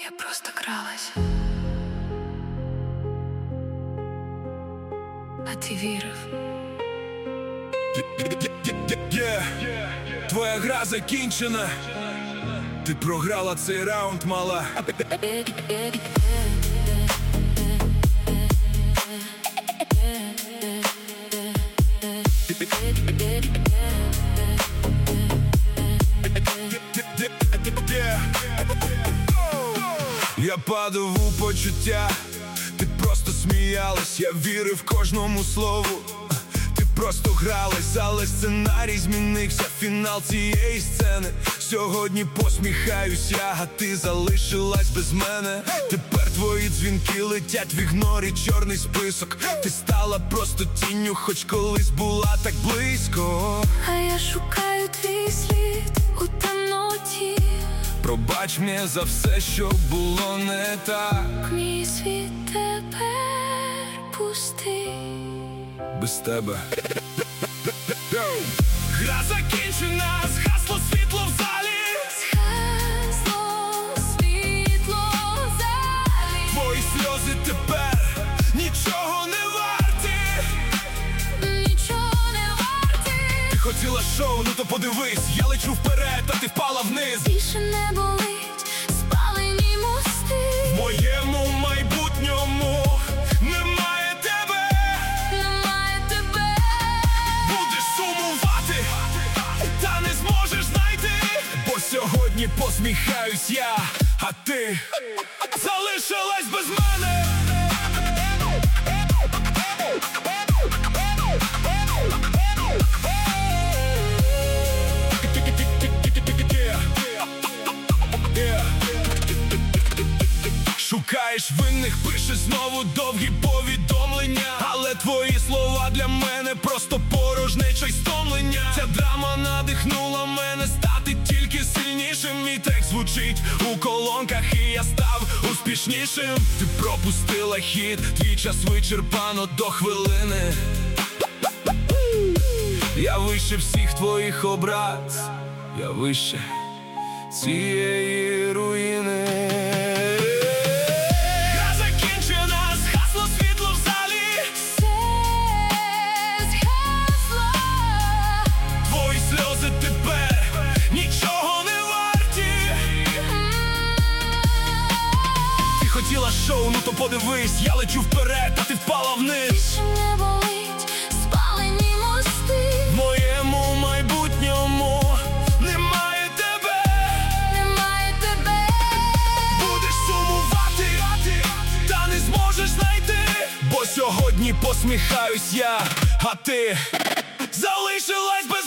Я просто кралась, а ти вірив. Твоя гра закінчена. Ти програла цей раунд, мала. Я падав у почуття, ти просто сміялась, я вірив кожному слову. Ти просто гралась, але сценарій змінився, фінал цієї сцени. Сьогодні посміхаюсь я, а ти залишилась без мене. Тепер твої дзвінки летять в ігнорі, чорний список. Ти стала просто тінню, хоч колись була так близько. А я шукаю твій слід у темноті. Пробач мені за все, що було не так. Мій світ тепер пустий без тебе. Гра закінчена, згасло світло в залі. Згасло світло в залі. Твої сльози тепер нічого не варті. Нічого не варті. Ти хотіла шоу, ну то подивись. Я лечу вперед, а ти впала вниз. Більше не болить спалені мости. В моєму майбутньому немає тебе. Немає тебе. Будеш сумувати, та не зможеш знайти. Бо сьогодні посміхаюсь я, а ти залишилась без мене. Шукаєш винних, пишеш знову довгі повідомлення. Але твої слова для мене просто порожнеча й стомлення. Ця драма надихнула мене стати тільки сильнішим. Мій текст звучить у колонках, і я став успішнішим. Ти пропустила хід, твій час вичерпано до хвилини. Я вище всіх твоїх образ, я вище цієї руїни. Хотіла шоу, ну то подивись. Я лечу вперед, а ти впала вниз. Більше не болить спалені мости. В моєму майбутньому немає тебе. Немає тебе. Будеш сумувати, та не зможеш знайти. Бо сьогодні посміхаюсь я, а ти залишилась без